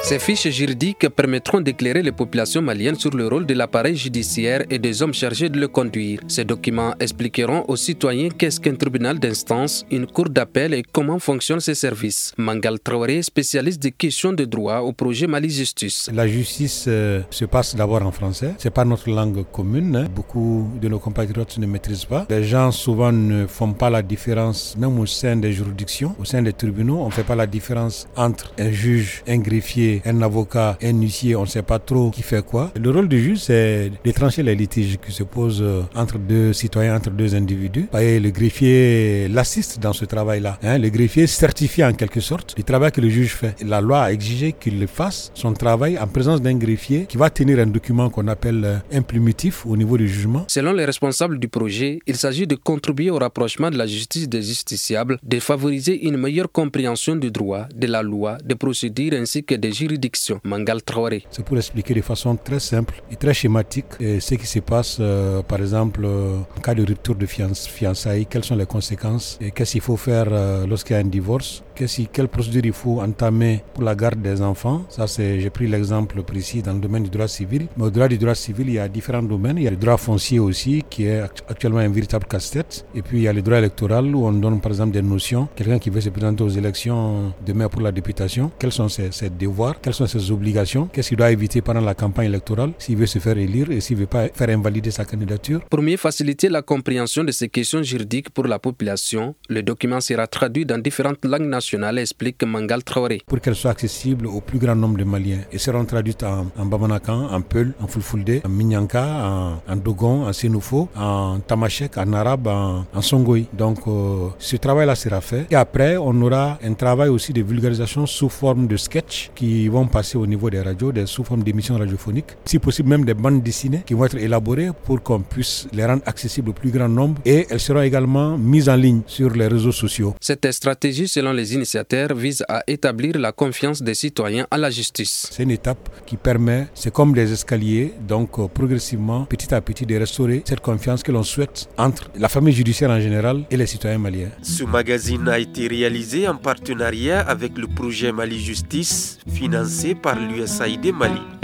Ces fiches juridiques permettront d'éclairer les populations maliennes sur le rôle de l'appareil judiciaire et des hommes chargés de le conduire. Ces documents expliqueront aux citoyens qu'est-ce qu'un tribunal d'instance, une cour d'appel et comment fonctionnent ces services. Mangal Traoré, spécialiste des questions de droit au projet Mali Justice. La justice se passe d'abord en français. C'est pas notre langue commune. Beaucoup de nos compatriotes ne maîtrisent pas. Les gens souvent ne font pas la différence, même au sein des juridictions, au sein des tribunaux, on ne fait pas la différence entre un juge, un greffier, un avocat, un huissier, on ne sait pas trop qui fait quoi. Le rôle du juge, c'est de trancher les litiges qui se posent entre deux citoyens, entre deux individus. Et le greffier l'assiste dans ce travail-là. Le greffier certifie en quelque sorte le travail que le juge fait. La loi a exigé qu'il fasse son travail en présence d'un greffier qui va tenir un document qu'on appelle implumitif au niveau du jugement. Selon les responsables du projet, il s'agit de contribuer au rapprochement de la justice des justiciables, de favoriser une meilleure compréhension du droit, de la loi, des procédures ainsi que des juridictions. Mangal Traoré. C'est pour expliquer de façon très simple et très schématique ce qui se passe, par exemple, en cas de rupture de fiançailles, quelles sont les conséquences et qu'est-ce qu'il faut faire lorsqu'il y a un divorce, quelle procédure il faut entamer pour la garde des enfants. Ça, j'ai pris l'exemple précis dans le domaine du droit civil. Mais au-delà du droit civil, il y a différents domaines. Il y a le droit foncier aussi, qui est actuellement un véritable casse-tête. Et puis, il y a le droit électoral, où on donne par exemple des notions. Quelqu'un qui veut se présenter aux élections demain pour la députation, quels sont ses devoirs, quelles sont ses obligations, qu'est-ce qu'il doit éviter pendant la campagne électorale, s'il veut se faire élire et s'il ne veut pas faire invalider sa candidature. Pour mieux faciliter la compréhension de ces questions juridiques pour la population, le document sera traduit dans différentes langues nationales, explique Mangal Traoré. Pour qu'elles soient accessibles au plus grand nombre de Maliens. Et seront traduites en Bamanakan, en Peul, en Fulfulde, en Minyanka, en Dogon, en Sénoufo, en Tamashek, en arabe, en Songoï. Donc ce travail-là sera fait. Et après, on aura un travail aussi de vulgarisation sous forme de sketch qui vont passer au niveau des radios, sous forme d'émissions radiophoniques. Si possible, même des bandes dessinées qui vont être élaborées pour qu'on puisse les rendre accessibles au plus grand nombre. Et elles seront également mises en ligne sur les réseaux sociaux. Cette stratégie, selon les initiateurs, vise à établir la confiance des citoyens à la justice. C'est une étape qui permet, c'est comme des escaliers, donc progressivement, petit à petit, de restaurer cette confiance que l'on souhaite entre la famille judiciaire en général et les citoyens maliens. Ce magazine a été réalisé en partenariat avec le projet Mali Justice, financé par l'USAID Mali.